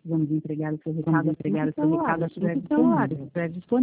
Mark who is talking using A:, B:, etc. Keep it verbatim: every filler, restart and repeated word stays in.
A: Vamos entregar o seu
B: Vamos
A: recado
B: entregar o
A: no
B: seu
A: celular.
B: recado
A: Estiver
B: através do celular.
A: disponível.
B: Estiver disponível.